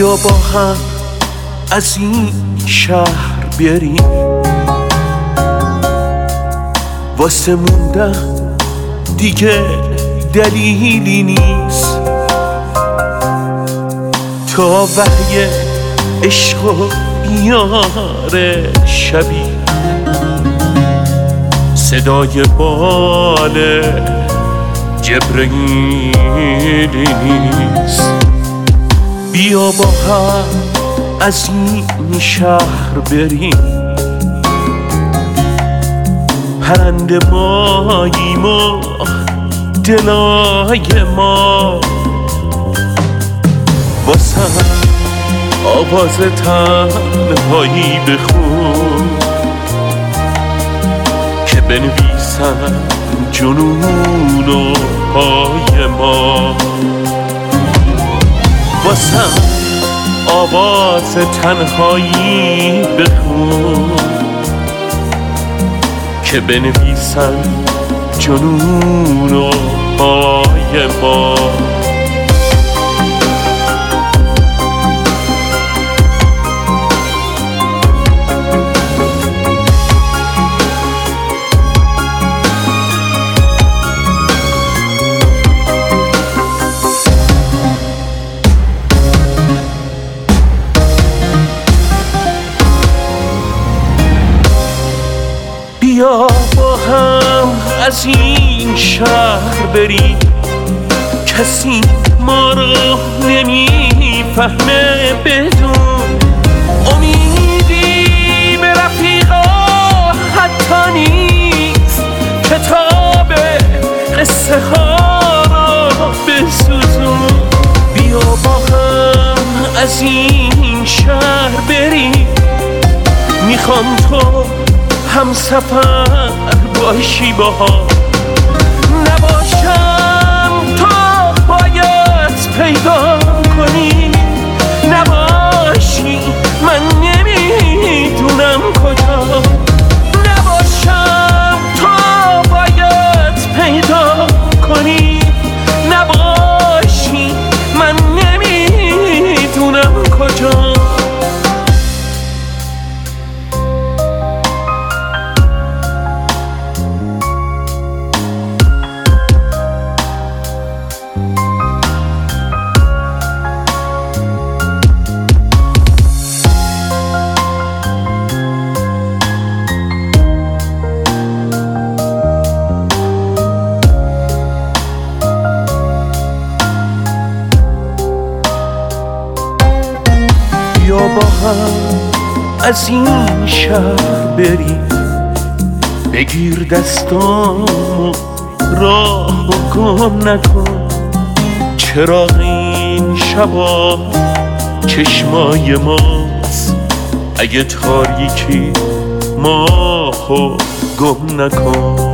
بیا با هم از این شهر بریم، واسه موندن دیگه دلیلی نیست. تا وحی عشق و بیاره شبی، صدای بال جبرئیلی نیست. بیا با هم از این شهر بریم، پرنده ماییم و دلای ما واسه آواز تنهایی بخون که بنویسن جنون و پای ما. واسه آواز تنهایی بخون که بنویسن جنون و پای ما. بیا با هم از این شهر بریم، کسی ما رو نمیفهمه بدون امیدی به رفیقا حتی نیست. کتاب قصه ها رو بسوزون. بیا با هم از این شهر بریم، میخوام تو هم سفر باشی باها. نباشم تو باید پیدا کنی، نباشی من نمیدونم کجا. نباشم تو باید پیدا کنی، نباشی من نمیدونم کجا. بیا با هم از این شهر بریم، بگیر دستامو راه و گم نکن. چراغ این شبا چشمای ماست، اگه تاریکی ماهو گم نکن.